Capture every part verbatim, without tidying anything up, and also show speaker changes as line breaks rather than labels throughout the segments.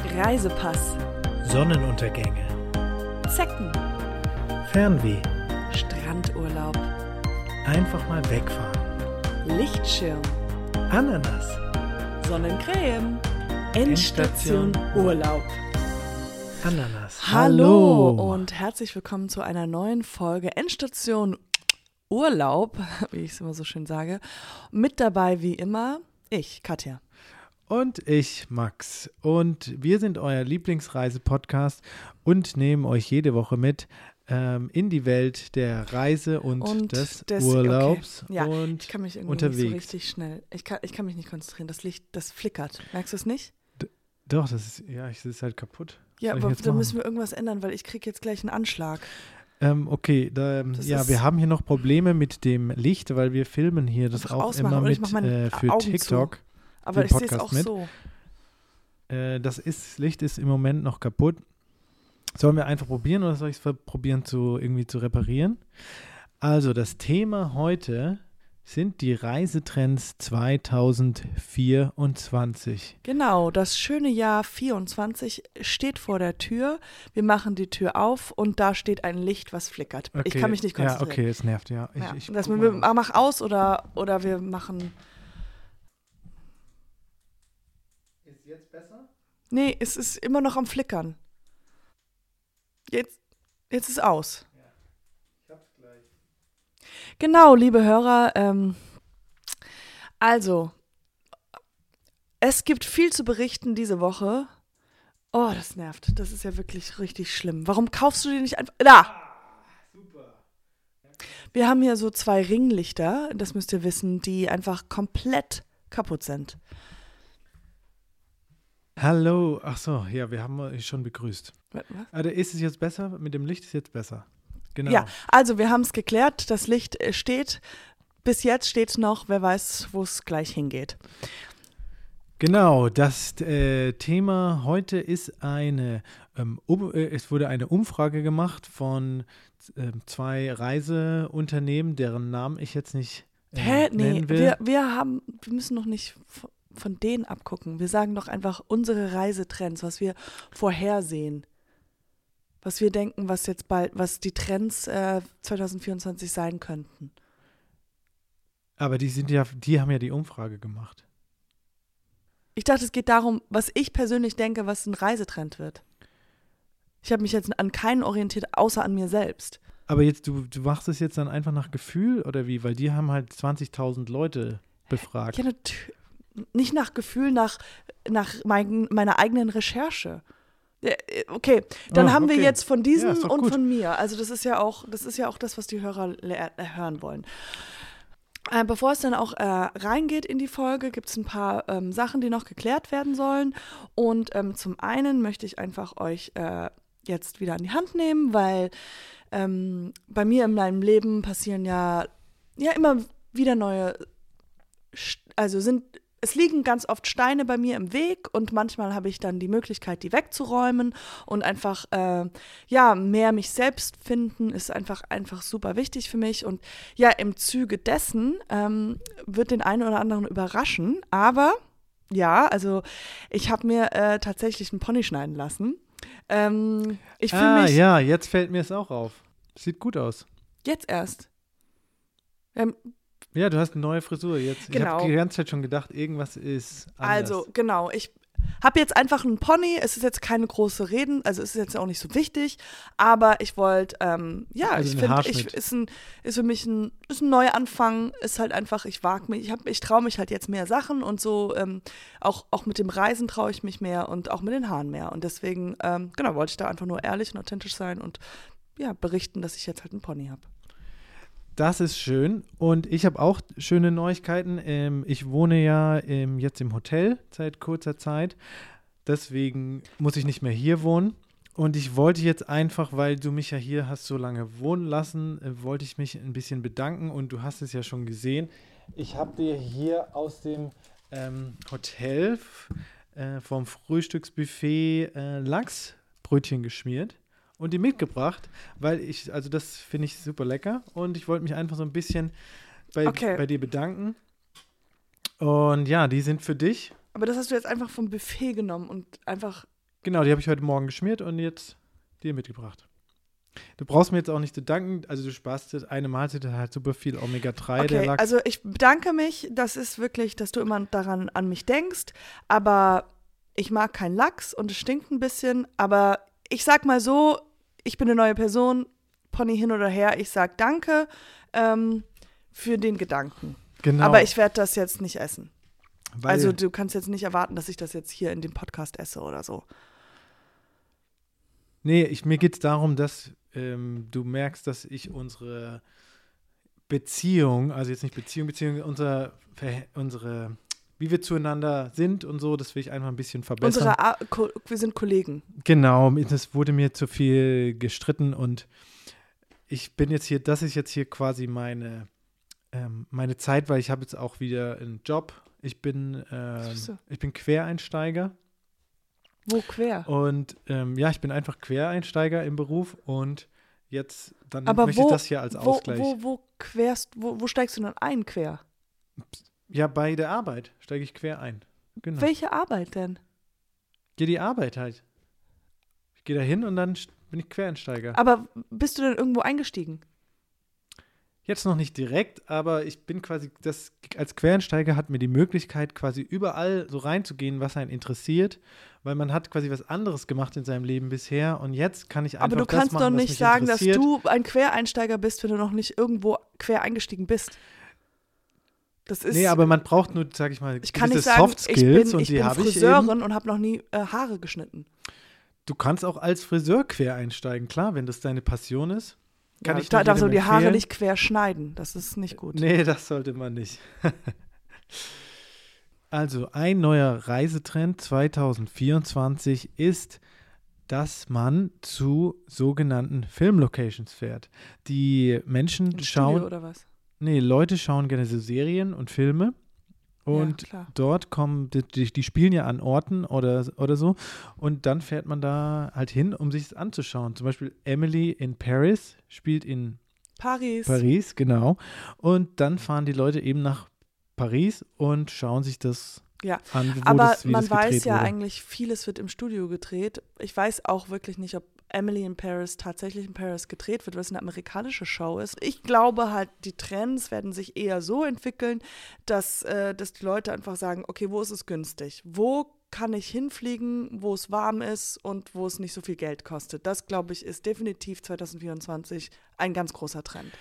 Reisepass,
Sonnenuntergänge,
Zecken,
Fernweh,
Strandurlaub,
einfach mal wegfahren,
Lichtschirm,
Ananas,
Sonnencreme, Endstation Urlaub.
Ananas.
Hallo und herzlich willkommen zu einer neuen Folge Endstation Urlaub, wie ich es immer so schön sage. Mit dabei wie immer ich, Katja.
Und ich, Max. Und wir sind euer Lieblingsreise-Podcast und nehmen euch jede Woche mit ähm, in die Welt der Reise und,
Und
des,
des-
Urlaubs
okay. Ja,
und
Ich kann mich irgendwie
unterwegs.
nicht so richtig schnell, ich kann, ich kann mich nicht konzentrieren, das Licht, das flickert. Merkst du es nicht?
Doch, das ist, ja, es ist halt kaputt. Was
Ja,
soll ich
aber
jetzt
da
machen?
müssen wir irgendwas ändern, weil ich kriege jetzt gleich einen Anschlag.
Ähm, okay, da,
Das
ja,
ist-
wir haben hier noch Probleme mit dem Licht, weil wir filmen hier das
Einfach
auch
ausmachen
immer
oder ich
mit
mach meine
äh, für
Augen zu.
TikTok.
Aber
Den
ich sehe es
Podcast
auch
mit.
so.
Äh, das ist, Licht ist im Moment noch kaputt. Sollen wir einfach probieren oder soll ich es probieren zu irgendwie zu reparieren? Also das Thema heute sind die Reisetrends zwanzig vierundzwanzig.
Genau, das schöne Jahr vierundzwanzig steht vor der Tür. Wir machen die Tür auf und da steht ein Licht, was flickert. Ich kann mich nicht
Ja,
konzentrieren.
okay, es nervt, ja. Ich,
Ja,
ich
das,
guck
wir,
mal.
mach aus oder, oder wir machen.
Ist jetzt besser?
Nee, es ist immer noch am Flickern. Jetzt, jetzt ist aus.
Ich hab's gleich.
Genau, liebe Hörer, ähm, also, es gibt viel zu berichten diese Woche. Oh, das nervt. Das ist ja wirklich richtig schlimm. Warum kaufst du dir nicht einfach. Da!
Super.
Wir haben hier so zwei Ringlichter, das müsst ihr wissen, die einfach komplett kaputt sind.
Hallo, ach so, ja, wir haben euch schon begrüßt.
Was?
Also ist es jetzt besser? Mit dem Licht ist jetzt besser. Genau.
Ja, also wir haben es geklärt, das Licht äh, steht. Bis jetzt steht es noch, wer weiß, wo es gleich hingeht.
Genau, das äh, Thema heute ist eine, ähm, um, äh, es wurde eine Umfrage gemacht von äh, zwei Reiseunternehmen, deren Namen ich jetzt nicht äh,
Hä? Nee,
nennen will.
wir, wir haben, wir müssen noch nicht von, von denen abgucken. Wir sagen doch einfach unsere Reisetrends, was wir vorhersehen. Was wir denken, was jetzt bald, was die Trends äh, zwanzig vierundzwanzig sein könnten.
Aber die sind ja, die haben ja die Umfrage gemacht.
Ich dachte, es geht darum, was ich persönlich denke, was ein Reisetrend wird. Ich habe mich jetzt an keinen orientiert, außer an mir selbst.
Aber jetzt, du, du machst es jetzt dann einfach nach Gefühl oder wie? Weil die haben halt zwanzigtausend Leute befragt.
Ja, natür- nicht nach Gefühl, nach, nach mein, meiner eigenen Recherche. Ja, äh, okay, dann
Ah,
haben wir
okay.
jetzt von diesem
Ja, ist doch
und
gut.
von mir. Also das ist ja auch, das ist ja auch das, was die Hörer le- äh, hören wollen. Äh, bevor es dann auch äh, reingeht in die Folge, gibt es ein paar ähm, Sachen, die noch geklärt werden sollen. Und ähm, zum einen möchte ich einfach euch äh, jetzt wieder an die Hand nehmen, weil ähm, bei mir in meinem Leben passieren ja, ja immer wieder neue, St- also sind, es liegen ganz oft Steine bei mir im Weg und manchmal habe ich dann die Möglichkeit, die wegzuräumen und einfach, äh, ja, mehr mich selbst finden ist einfach, einfach super wichtig für mich und ja, im Zuge dessen ähm, wird den einen oder anderen überraschen, aber ja, also ich habe mir äh, tatsächlich einen Pony schneiden lassen. Ähm, ich fühle
Ah,
mich
ja, jetzt fällt mir es auch auf. Sieht gut aus.
jetzt erst. Ähm,
Ja, du hast eine neue Frisur jetzt. Ich
Genau.
habe die ganze Zeit schon gedacht, irgendwas ist anders.
Also, genau, ich habe jetzt einfach einen Pony. Es ist jetzt keine große Reden, also es ist jetzt auch nicht so wichtig, aber ich wollte, ähm, ja,
Also
ich
ein
finde,
Haarschnitt.
ich ist ein, ist für mich ein, ist ein Neuanfang, ist halt einfach, ich wage mich, ich, hab- ich traue mich halt jetzt mehr Sachen und so, ähm, auch, auch mit dem Reisen traue ich mich mehr und auch mit den Haaren mehr und deswegen, ähm, genau, wollte ich da einfach nur ehrlich und authentisch sein und ja, berichten, dass ich jetzt halt einen Pony habe.
Das ist schön und ich habe auch schöne Neuigkeiten. Ähm, ich wohne ja ähm, jetzt im Hotel seit kurzer Zeit, deswegen muss ich nicht mehr hier wohnen. Und ich wollte jetzt einfach, weil du mich ja hier hast so lange wohnen lassen, äh, wollte ich mich ein bisschen bedanken und du hast es ja schon gesehen. Ich habe dir hier aus dem ähm, Hotel äh, vom Frühstücksbuffet äh, Lachsbrötchen geschmiert. Und die mitgebracht, weil ich, also das finde ich super lecker und ich wollte mich einfach so ein bisschen bei,
Okay.
bei dir bedanken. Und ja, die sind für dich.
Aber das hast du jetzt einfach vom Buffet genommen und einfach
Genau, die habe ich heute Morgen geschmiert und jetzt dir mitgebracht. Du brauchst mir jetzt auch nicht zu danken, also du sparst jetzt eine Mahlzeit, da hat super viel Omega drei, der
Okay,
Lachs.
also ich bedanke mich, das ist wirklich, dass du immer daran an mich denkst, aber ich mag keinen Lachs und es stinkt ein bisschen, aber ich sag mal so, ich bin eine neue Person, Pony hin oder her, ich sag danke ähm, für den Gedanken.
Genau.
Aber ich werde das jetzt nicht essen.
Weil,
Also du kannst jetzt nicht erwarten, dass ich das jetzt hier in dem Podcast esse oder so.
Nee, ich, mir geht es darum, dass ähm, du merkst, dass ich unsere Beziehung, also jetzt nicht Beziehung, Beziehung, unser, unsere, wie wir zueinander sind und so, das will ich einfach ein bisschen verbessern.
Unsere A- Ko- wir sind Kollegen.
Genau, es wurde mir zu viel gestritten und ich bin jetzt hier, das ist jetzt hier quasi meine, ähm, meine Zeit, weil ich habe jetzt auch wieder einen Job. Ich bin, ähm,
So.
ich bin Quereinsteiger.
Wo quer?
Und ähm, ja, ich bin einfach Quereinsteiger im Beruf und jetzt dann
Aber
möchte
wo,
ich das hier als
wo,
Ausgleich.
wo, wo querst, wo, wo steigst du dann ein quer?
Ja, bei der Arbeit steige ich quer ein. Genau.
Welche Arbeit denn?
Gehe die Arbeit halt. Ich gehe da hin und dann st- bin ich Quereinsteiger.
Aber bist du denn irgendwo eingestiegen?
Jetzt noch nicht direkt, aber ich bin quasi, das als Quereinsteiger hat mir die Möglichkeit, quasi überall so reinzugehen, was einen interessiert, weil man hat quasi was anderes gemacht in seinem Leben bisher und jetzt kann ich einfach
Aber du
das
kannst
machen,
doch
was
nicht
mich
sagen, dass
interessiert.
du ein Quereinsteiger bist, wenn du noch nicht irgendwo quer eingestiegen bist. Das ist,
Nee, aber man braucht nur, sag ich mal,
ich kann nicht
gewisse
sagen,
Soft
ich
Skills
bin,
und
ich
die
bin
habe ich eben.
Friseurin und habe noch nie äh, Haare geschnitten.
Du kannst auch als Friseur quer einsteigen, klar, wenn das deine Passion ist. Kann
Ja,
ich
da
nur
darfst du
jedem
die Haare
empfehlen.
nicht quer schneiden. Das ist nicht gut.
Nee, das sollte man nicht. Also, ein neuer Reisetrend zwanzig vierundzwanzig ist, dass man zu sogenannten Filmlocations fährt. Die Menschen
Im
schauen,
Studio oder was?
nee, Leute schauen gerne so Serien und Filme. Und
ja, klar.
dort kommen, die, die die spielen ja an Orten oder, oder so. Und dann fährt man da halt hin, um sich es anzuschauen. Zum Beispiel Emily in Paris spielt in
Paris.
Paris, genau. Und dann fahren die Leute eben nach Paris und schauen sich das
Ja,
an, wo
aber
das, wie
man
das
weiß
gedreht
ja
wurde.
eigentlich, vieles wird im Studio gedreht. Ich weiß auch wirklich nicht, ob Emily in Paris tatsächlich in Paris gedreht wird, weil es eine amerikanische Show ist. Ich glaube halt, die Trends werden sich eher so entwickeln, dass, äh, dass die Leute einfach sagen, okay, wo ist es günstig? Wo kann ich hinfliegen, wo es warm ist und wo es nicht so viel Geld kostet? Das, glaube ich, ist definitiv zwanzig vierundzwanzig ein ganz großer Trend.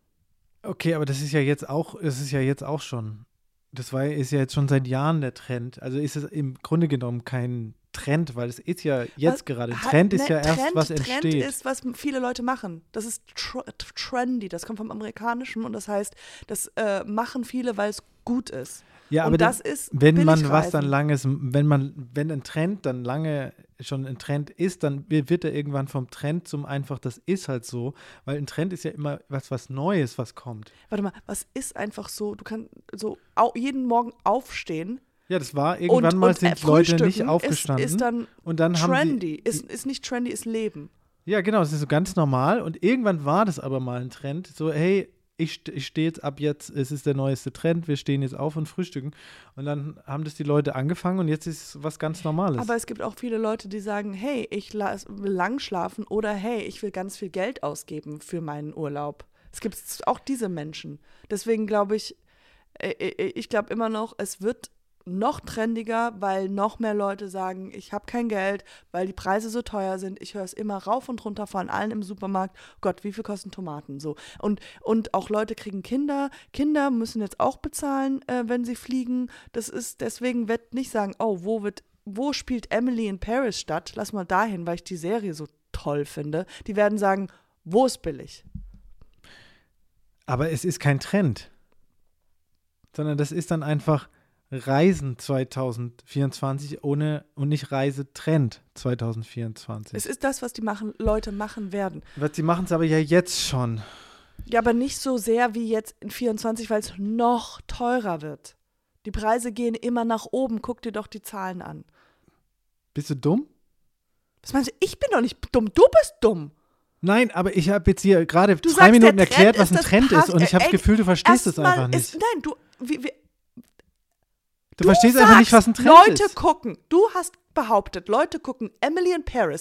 Okay, aber das ist ja jetzt auch, es ist ja jetzt auch schon, das war, ist ja jetzt schon seit Jahren der Trend. Also ist es im Grunde genommen kein Trend, weil es ist ja jetzt
Was-
gerade.
Ha-
Trend ist
ne,
ja erst,
Trend,
was
Trend
entsteht.
ist, was viele Leute machen. Das ist tr trendy, das kommt vom Amerikanischen und das heißt, das äh, machen viele, weil es gut ist.
Ja,
und
aber
das
dann,
ist
wenn man was
Billigreisen.
dann langes, wenn man, wenn ein Trend dann lange schon ein Trend ist, dann wird er irgendwann vom Trend zum einfach, das ist halt so, weil ein Trend ist ja immer was, was Neues, was kommt.
Warte mal, was ist einfach so, du kannst so au jeden Morgen aufstehen
Ja, das war irgendwann
und,
mal
und, äh,
sind Leute nicht
frühstücken
aufgestanden
Ist, ist dann
und dann haben
trendy.
sie,
Ist, ist nicht trendy, ist Leben.
ja genau, das ist so ganz normal und irgendwann war das aber mal ein Trend, so hey, ich, st- ich stehe jetzt ab jetzt, es ist der neueste Trend, wir stehen jetzt auf und frühstücken und dann haben das die Leute angefangen und jetzt ist es was ganz Normales.
Aber es gibt auch viele Leute, die sagen, hey, ich las- will lang schlafen oder hey, ich will ganz viel Geld ausgeben für meinen Urlaub. Es gibt auch diese Menschen. Deswegen glaube ich, äh, äh, ich glaube immer noch, es wird noch trendiger, weil noch mehr Leute sagen, ich habe kein Geld, weil die Preise so teuer sind. Ich höre es immer rauf und runter von allen im Supermarkt. Gott, wie viel kosten Tomaten? So. Und, und auch Leute kriegen Kinder. Kinder müssen jetzt auch bezahlen, äh, wenn sie fliegen. Das ist, deswegen wird nicht sagen, oh, wo wird, wo spielt Emily in Paris statt? Lass mal dahin, weil ich die Serie so toll finde. Die werden sagen, wo ist billig?
Aber es ist kein Trend, sondern das ist dann einfach Reisen zwanzig vierundzwanzig ohne und nicht Reisetrend zwanzig vierundzwanzig.
Es ist das, was die machen, Leute machen werden.
Was sie machen es aber ja jetzt schon.
Ja, aber nicht so sehr wie jetzt in vierundzwanzig, weil es noch teurer wird. Die Preise gehen immer nach oben. Guck dir doch die Zahlen an.
Bist du dumm?
Was meinst du? Ich bin doch nicht dumm. Du bist dumm.
Nein, aber ich habe jetzt hier gerade
Du
drei
sagst,
Minuten
der Trend
erklärt, was
ist
ein
das
Trend
Pass-
ist und ich habe das
Ey,
Gefühl, du verstehst es
Erstmal
einfach nicht.
Ist, nein, du, wie, wie,
du verstehst einfach nicht, was ein Trend
Leute
ist.
gucken. Du hast behauptet, Leute gucken Emily in Paris.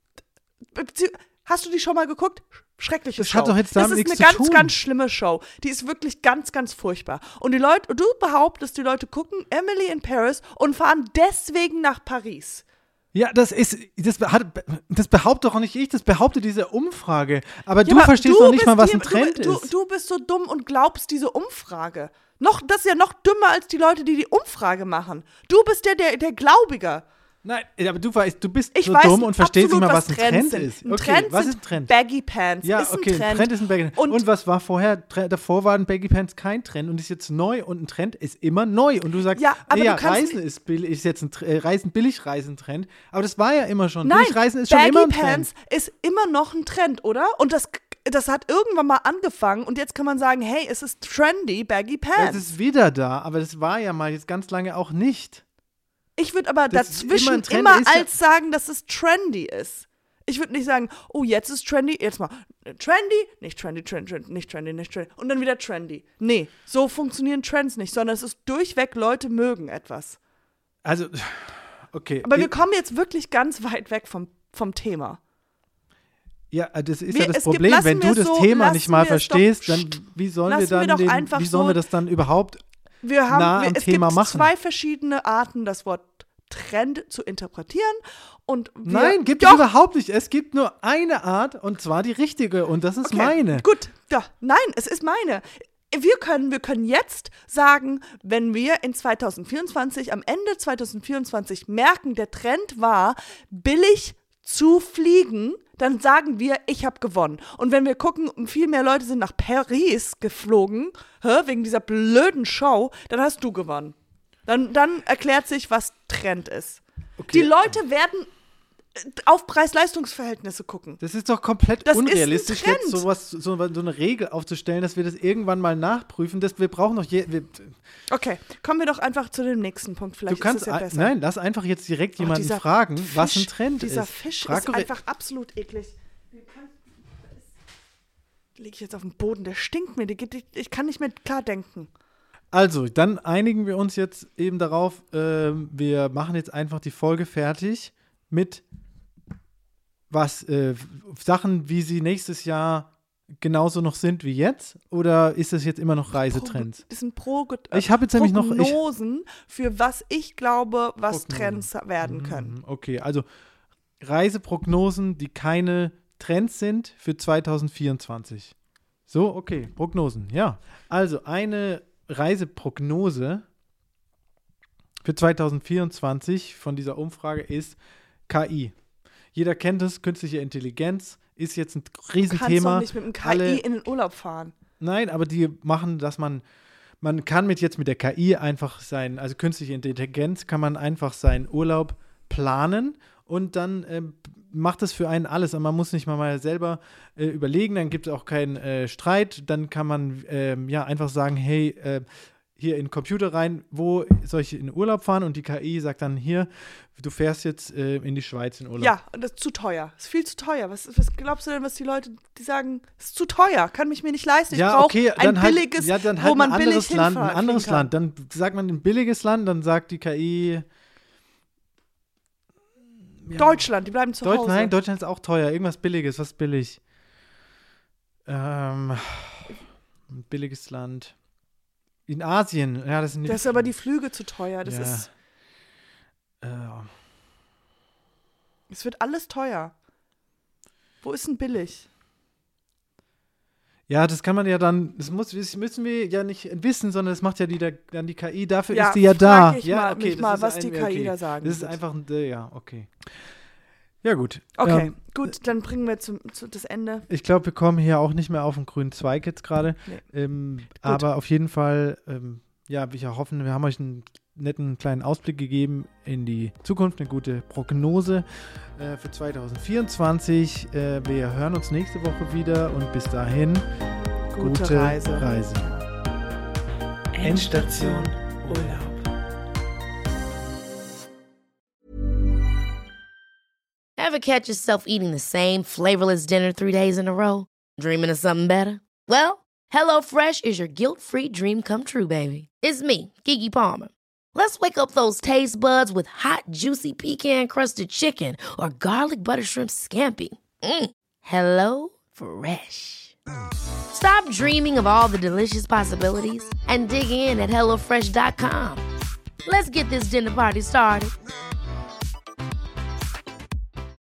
Hast du die schon mal geguckt? Schreckliche
das
Show.
Hat doch jetzt damit
das ist
nichts
eine ganz,
zu tun.
ganz schlimme Show. Die ist wirklich ganz, ganz furchtbar. Und die Leute, du behauptest, die Leute gucken Emily in Paris und fahren deswegen nach Paris.
Ja, das ist, das, hat, das behauptet doch nicht ich, das behauptet diese Umfrage. Aber
Ja,
du
aber
verstehst
du
doch nicht mal, was
die,
ein Trend
du,
ist.
Du, du bist so dumm und glaubst diese Umfrage. Noch, das ist ja noch dümmer als die Leute, die die Umfrage machen. Du bist der, der, der Glaubiger.
Nein, aber du weißt, du bist
Ich
so
weiß
dumm und verstehst nicht
absolut,
mal, was ein
Trends
Trend
sind.
ist.
Ein
Okay,
Trend
was
sind
ist ein Trend?
Baggy Pants.
Ja,
ist
okay,
ein Trend.
Trend ist ein Baggy Pants.
Und,
Und was war vorher? Tre- davor waren Baggy Pants kein Trend und ist jetzt neu und ein Trend ist immer neu. Und du sagst,
Ja, aber
ja,
du kannst
Reisen ist, bill- ist jetzt ein äh, Reisen, Billigreisen-Trend. Aber das war ja immer schon.
nein,
Billigreisen ist schon
Baggy
immer ein Trend.
Pants ist immer noch ein Trend, oder? Und das, das hat irgendwann mal angefangen und jetzt kann man sagen, hey, es ist trendy, Baggy Pants.
Es ist wieder da, aber das war ja mal jetzt ganz lange auch nicht.
Ich würde aber
Das ist
dazwischen
immer
immer,
ein Trend, ist ja-
als sagen, dass es trendy ist. Ich würde nicht sagen, oh, jetzt ist trendy, jetzt mal trendy, nicht trendy, trendy, trendy, nicht trendy, nicht trendy und dann wieder trendy. Nee, so funktionieren Trends nicht, sondern es ist durchweg, Leute mögen etwas.
Also, okay.
Aber wir
Ich-
kommen jetzt wirklich ganz weit weg vom, vom Thema.
Ja, das ist
Wir-
ja das
es gibt-
Problem.
lassen
Wenn du
wir
das
so-
Thema nicht
lassen
mal
wir es doch-
verstehst, dann wie sollen wir
lassen wir
dann
doch
den,
einfach
wie sollen
so-
wir das dann überhaupt
Wir haben,
nah
wir,
am
es
Thema
gibt
machen?
zwei verschiedene Arten, das Wort Trend zu interpretieren. Und wir,
Nein, gibt
doch,
es überhaupt nicht. Es gibt nur eine Art und zwar die richtige und das ist
okay,
meine.
Gut, ja, nein, es ist meine. Wir können, wir können jetzt sagen, wenn wir in zwanzig vierundzwanzig, am Ende zwanzig vierundzwanzig merken, der Trend war, billig zu fliegen, dann sagen wir, ich habe gewonnen. Und wenn wir gucken, viel mehr Leute sind nach Paris geflogen, hä, wegen dieser blöden Show, dann hast du gewonnen. Dann, dann erklärt sich, was Trend ist.
Okay.
Die Leute werden äh, auf Preis-Leistungs-Verhältnisse gucken.
Das ist doch komplett
Das ist ein
unrealistisch,
Trend.
jetzt sowas, so, so eine Regel aufzustellen, dass wir das irgendwann mal nachprüfen. Das, wir brauchen doch je, wir,
Okay, kommen wir doch einfach zu dem nächsten Punkt. Vielleicht
du kannst,
ist es ja
ein-
besser.
nein, lass einfach jetzt direkt
Oh,
jemanden
dieser
fragen,
Fisch,
was ein Trend
dieser
ist.
Fisch
Frag
ist
doch-
einfach absolut eklig. Den kann, lege ich jetzt auf den Boden, der stinkt mir. Der geht, ich, ich kann nicht mehr klar denken.
Also, dann einigen wir uns jetzt eben darauf, ähm, wir machen jetzt einfach die Folge fertig mit was, äh, Sachen, wie sie nächstes Jahr genauso noch sind wie jetzt? Oder ist das jetzt immer noch Reisetrends?
Das sind Pro
Ich habe jetzt nämlich noch- ich-
Prognosen, für was ich glaube, was
Prognosen.
Trends werden können.
Mhm, okay, also Reiseprognosen, die keine Trends sind für zwanzig vierundzwanzig. So, okay, Prognosen, ja. Also eine Reiseprognose für zwanzig vierundzwanzig von dieser Umfrage ist K I. Jeder kennt es, künstliche Intelligenz ist jetzt ein
Du kannst
Riesenthema.
doch nicht mit dem K I
Alle-
in den Urlaub fahren.
Nein, aber die machen, dass man, man kann mit jetzt mit der K I einfach sein, also künstliche Intelligenz, kann man einfach seinen Urlaub planen und dann ähm, macht es für einen alles. Und man muss nicht mal, mal selber äh, überlegen, dann gibt es auch keinen äh, Streit. Dann kann man ähm, ja einfach sagen, hey, äh, hier in den Computer rein, wo soll ich in den Urlaub fahren? Und die K I sagt dann, hier, du fährst jetzt äh, in die Schweiz in Urlaub.
Ja, und das ist zu teuer. Das ist viel zu teuer. Was, was glaubst du denn, was die Leute, die sagen, es ist zu teuer, kann mich mir nicht leisten. Ich
ja,
brauche
okay,
ein
dann halt,
billiges,
ja, dann
wo
halt
man
ein
billig
anderes Land, ein
hinfahren
anderes
kann.
Land. Dann sagt man ein billiges Land, dann sagt die K I ja,
Deutschland, die bleiben zu
Deutsch,
Hause.
Nein, Deutschland ist auch teuer. Irgendwas Billiges, was ist billig? Ähm, ein billiges Land. In Asien, ja, das sind nicht.
Das ist aber die Flüge zu teuer. Das
ja.
ist,
Äh,
es wird alles teuer. Wo ist denn billig?
ja, das kann man ja dann, das, muss, das müssen wir ja nicht wissen, sondern das macht ja die, dann die K I, dafür
Ja,
ist die ja
frag
da.
ich
ja,
mal-
okay,
mich
das
mal,
ist
was
ein,
die K I
okay.
da sagen
Das ist
wird.
einfach, ein, äh, ja, okay. Ja, gut.
Okay,
Ähm,
gut, dann bringen wir zum, zu das Ende.
Ich glaube, wir kommen hier auch nicht mehr auf den grünen Zweig jetzt gerade.
Nee.
Ähm, aber auf jeden Fall, ähm, ja, wir hoffen, wir haben euch einen netten kleinen Ausblick gegeben in die Zukunft, eine gute Prognose äh, für zwanzig vierundzwanzig. Äh, wir hören uns nächste Woche wieder und bis dahin
Gute,
gute
Reise.
Reise.
Endstation Urlaub.
Ever catch yourself eating the same flavorless dinner three days in a row? Dreaming of something better? Well, HelloFresh is your guilt-free dream come true, baby. It's me, Keke Palmer. Let's wake up those taste buds with hot, juicy pecan-crusted chicken or garlic butter shrimp scampi. Mm. Hello Fresh. Stop dreaming of all the delicious possibilities and dig in at hello fresh dot com. Let's get this dinner party started.